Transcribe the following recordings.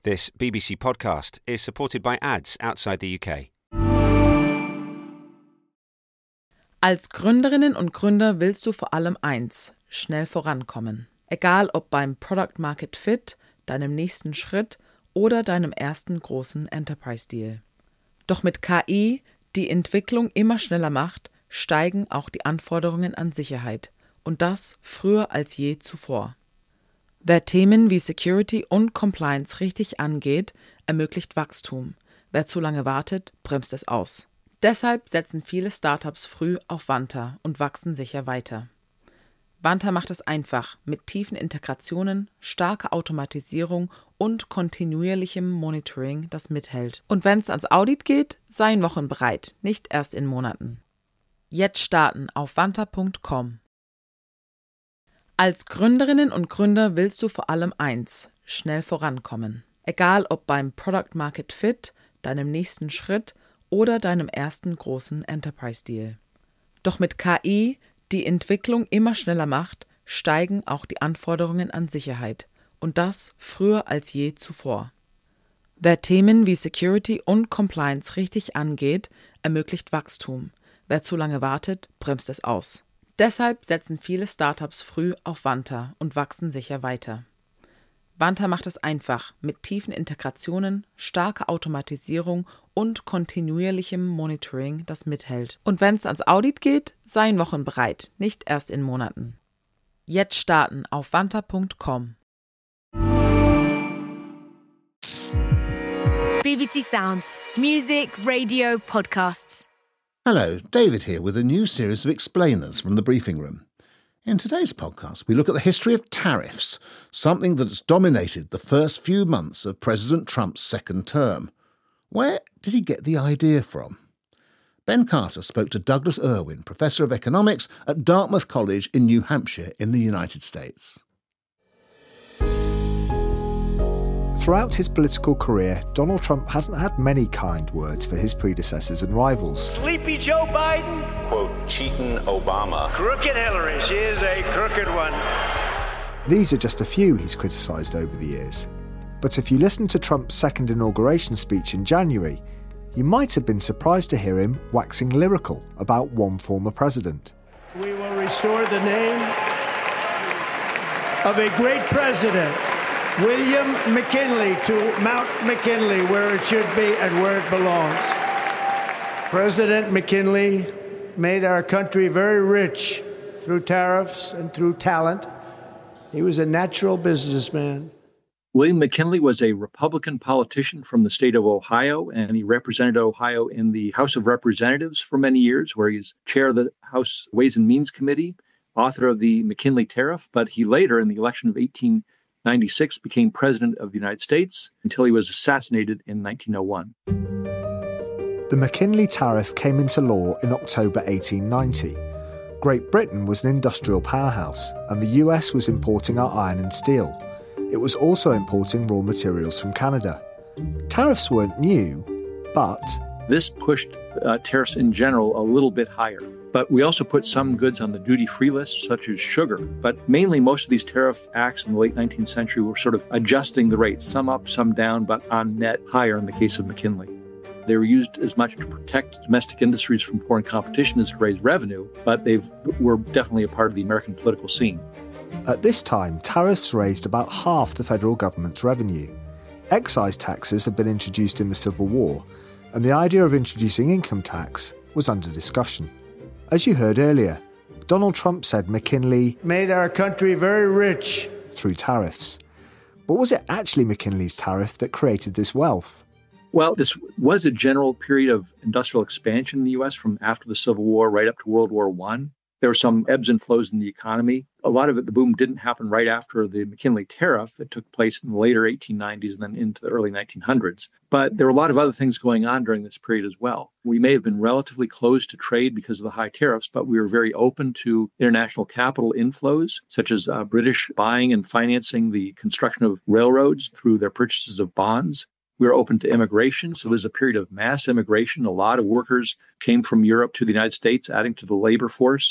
This BBC podcast is supported by ads outside the UK. Als Gründerinnen und Gründer willst du vor allem eins: schnell vorankommen. Egal ob beim Product Market Fit, deinem nächsten Schritt oder deinem ersten großen Enterprise-Deal. Doch mit KI, die Entwicklung immer schneller macht, steigen auch die Anforderungen an Sicherheit. Und das früher als je zuvor. Wer Themen wie Security und Compliance richtig angeht, ermöglicht Wachstum. Wer zu lange wartet, bremst es aus. Deshalb setzen viele Startups früh auf Vanta und wachsen sicher weiter. Vanta macht es einfach, mit tiefen Integrationen, starker Automatisierung und kontinuierlichem Monitoring, das mithält. Und wenn es ans Audit geht, seien Wochen bereit, nicht erst in Monaten. Jetzt starten auf vanta.com. Als Gründerinnen und Gründer willst du vor allem eins: schnell vorankommen. Egal ob beim Product Market Fit, deinem nächsten Schritt oder deinem ersten großen Enterprise-Deal. Doch mit KI, die Entwicklung immer schneller macht, steigen auch die Anforderungen an Sicherheit. Und das früher als je zuvor. Wer Themen wie Security und Compliance richtig angeht, ermöglicht Wachstum. Wer zu lange wartet, bremst es aus. Deshalb setzen viele Startups früh auf Vanta und wachsen sicher weiter. Vanta macht es einfach, mit tiefen Integrationen, starker Automatisierung und kontinuierlichem Monitoring, das mithält. Und wenn es ans Audit geht, seien Wochen bereit, nicht erst in Monaten. Jetzt starten auf vanta.com. BBC Sounds. Music, radio, podcasts. Hello, David here with a new series of explainers from the briefing room. In today's podcast, we look at the history of tariffs, something that's dominated the first few months of President Trump's second term. Where did he get the idea from? Ben Carter spoke to Douglas Irwin, Professor of Economics at Dartmouth College in New Hampshire in the United States. Throughout his political career, Donald Trump hasn't had many kind words for his predecessors and rivals. Sleepy Joe Biden. Quote, cheatin' Obama. Crooked Hillary. She is a crooked one. These are just a few he's criticised over the years. But if you listen to Trump's second inauguration speech in January, you might have been surprised to hear him waxing lyrical about one former president. We will restore the name of a great president, William McKinley, to Mount McKinley, where it should be and where it belongs. President McKinley made our country very rich through tariffs and through talent. He was a natural businessman. William McKinley was a Republican politician from the state of Ohio, and he represented Ohio in the House of Representatives for many years, where he's chair of the House Ways and Means Committee, author of the McKinley Tariff, but he later, in the election of 1896, became president of the United States until he was assassinated in 1901. The McKinley Tariff came into law in October 1890. Great Britain was an industrial powerhouse, and the US was importing our iron and steel. It was also importing raw materials from Canada. Tariffs weren't new, but this pushed tariffs in general a little bit higher. But we also put some goods on the duty-free list, such as sugar. But mainly most of these tariff acts in the late 19th century were sort of adjusting the rates, some up, some down, but on net higher in the case of McKinley. They were used as much to protect domestic industries from foreign competition as to raise revenue, but they were definitely a part of the American political scene. At this time, tariffs raised about half the federal government's revenue. Excise taxes had been introduced in the Civil War, and the idea of introducing income tax was under discussion. As you heard earlier, Donald Trump said McKinley made our country very rich through tariffs. But was it actually McKinley's tariff that created this wealth? Well, this was a general period of industrial expansion in the U.S. from after the Civil War right up to World War I. There were some ebbs and flows in the economy. A lot of it, the boom didn't happen right after the McKinley Tariff. It took place in the later 1890s and then into the early 1900s. But there were a lot of other things going on during this period as well. We may have been relatively closed to trade because of the high tariffs, but we were very open to international capital inflows, such as British buying and financing the construction of railroads through their purchases of bonds. We were open to immigration, so there's a period of mass immigration. A lot of workers came from Europe to the United States, adding to the labor force.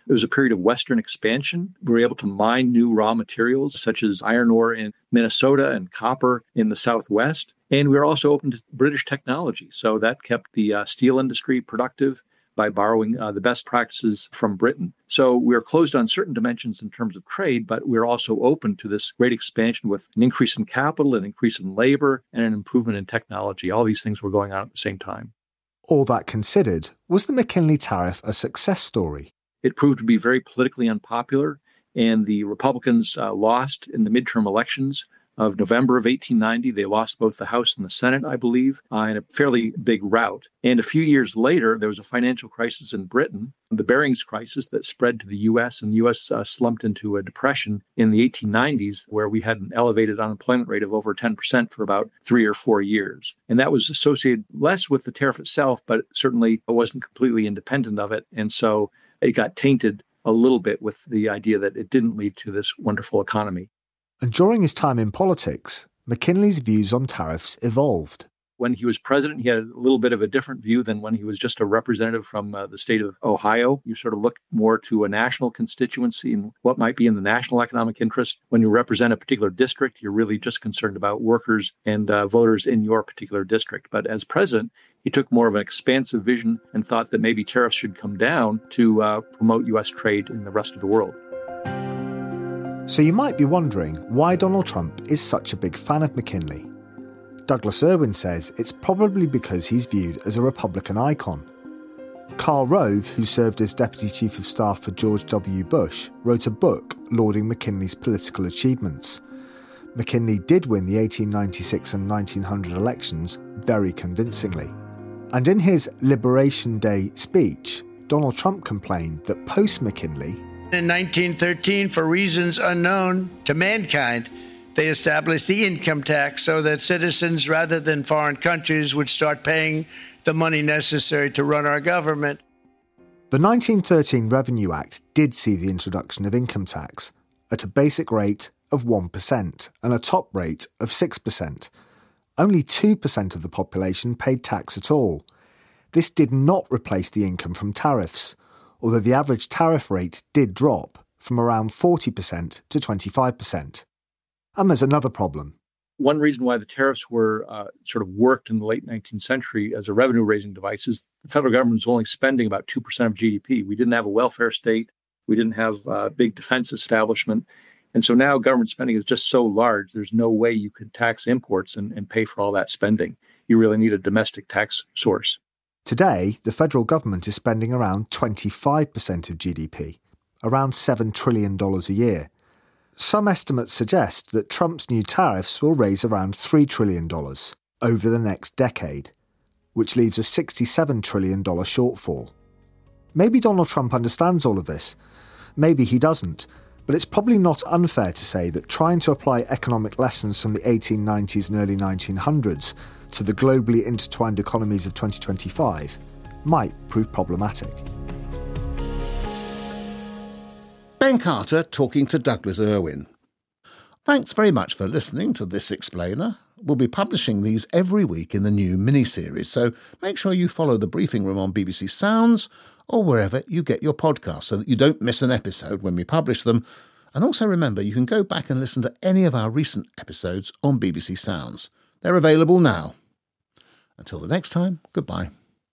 It was a period of Western expansion. We were able to mine new raw materials such as iron ore in Minnesota and copper in the Southwest. And we were also open to British technology. So that kept the steel industry productive by borrowing the best practices from Britain. So we are closed on certain dimensions in terms of trade, but we're also open to this great expansion with an increase in capital, an increase in labor, and an improvement in technology. All these things were going on at the same time. All that considered, was the McKinley tariff a success story? It proved to be very politically unpopular, and the Republicans lost in the midterm elections of November of 1890. They lost both the House and the Senate, I believe, in a fairly big rout. And a few years later, there was a financial crisis in Britain, the Barings crisis that spread to the U.S., and the U.S. Slumped into a depression in the 1890s, where we had an elevated unemployment rate of over 10% for about 3 or 4 years. And that was associated less with the tariff itself, but certainly it wasn't completely independent of it. And so it got tainted a little bit with the idea that it didn't lead to this wonderful economy. And during his time in politics, McKinley's views on tariffs evolved. When he was president, he had a little bit of a different view than when he was just a representative from the state of Ohio. You sort of look more to a national constituency and what might be in the national economic interest. When you represent a particular district, you're really just concerned about workers and voters in your particular district. But as president, he took more of an expansive vision and thought that maybe tariffs should come down to promote U.S. trade in the rest of the world. So you might be wondering why Donald Trump is such a big fan of McKinley. Douglas Irwin says it's probably because he's viewed as a Republican icon. Karl Rove, who served as Deputy Chief of Staff for George W. Bush, wrote a book lauding McKinley's political achievements. McKinley did win the 1896 and 1900 elections very convincingly. And in his Liberation Day speech, Donald Trump complained that post-McKinley, in 1913, for reasons unknown to mankind, they established the income tax so that citizens, rather than foreign countries, would start paying the money necessary to run our government. The 1913 Revenue Act did see the introduction of income tax at a basic rate of 1% and a top rate of 6%. Only 2% of the population paid tax at all. This did not replace the income from tariffs, although the average tariff rate did drop from around 40% to 25%. And there's another problem. One reason why the tariffs were sort of worked in the late 19th century as a revenue-raising device is the federal government was only spending about 2% of GDP. We didn't have a welfare state. We didn't have a big defense establishment. And so now government spending is just so large, there's no way you could tax imports and pay for all that spending. You really need a domestic tax source. Today, the federal government is spending around 25% of GDP, around $7 trillion a year. Some estimates suggest that Trump's new tariffs will raise around $3 trillion over the next decade, which leaves a $67 trillion shortfall. Maybe Donald Trump understands all of this. Maybe he doesn't. But it's probably not unfair to say that trying to apply economic lessons from the 1890s and early 1900s to the globally intertwined economies of 2025 might prove problematic. Ben Carter talking to Douglas Irwin. Thanks very much for listening to This Explainer. We'll be publishing these every week in the new mini-series, so make sure you follow the Briefing Room on BBC Sounds or wherever you get your podcasts so that you don't miss an episode when we publish them. And also remember, you can go back and listen to any of our recent episodes on BBC Sounds. They're available now. Until the next time, goodbye.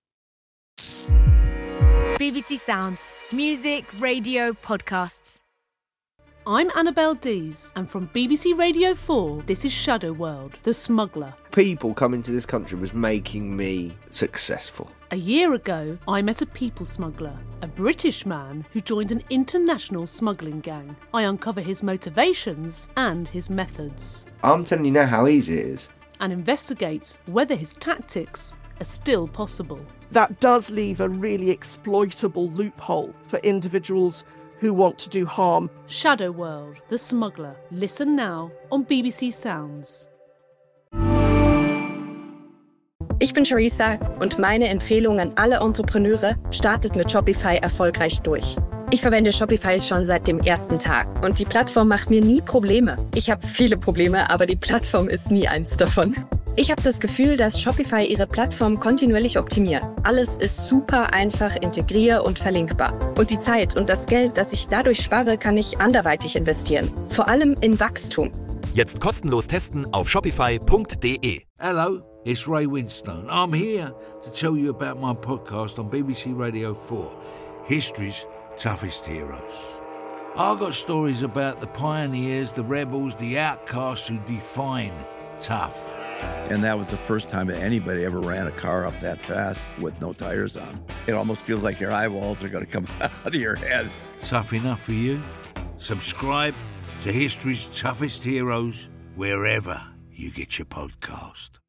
BBC Sounds. Music, radio, podcasts. I'm Annabelle Dees, and from BBC Radio 4, this is Shadow World, The Smuggler. People coming to this country was making me successful. A year ago, I met a people smuggler, a British man who joined an international smuggling gang. I uncover his motivations and his methods. I'm telling you now how easy it is. And investigate whether his tactics are still possible. That does leave a really exploitable loophole for individuals who want to do harm. Shadow World, The Smuggler. Listen now on BBC Sounds. Ich bin Charissa und meine Empfehlung an alle Entrepreneure: startet mit Shopify erfolgreich durch. Ich verwende Shopify schon seit dem ersten Tag und die Plattform macht mir nie Probleme. Ich habe viele Probleme, aber die Plattform ist nie eins davon. Ich habe das Gefühl, dass Shopify ihre Plattform kontinuierlich optimiert. Alles ist super einfach, integrier- und verlinkbar. Und die Zeit und das Geld, das ich dadurch spare, kann ich anderweitig investieren. Vor allem in Wachstum. Jetzt kostenlos testen auf shopify.de. Hello, it's Ray Winstone. I'm here to tell you about my podcast on BBC Radio 4, History's Toughest Heroes. I've got stories about the pioneers, the rebels, the outcasts who define tough. And that was the first time that anybody ever ran a car up that fast with no tires on. It almost feels like your eyeballs are going to come out of your head. Tough enough for you? Subscribe to History's Toughest Heroes wherever you get your podcast.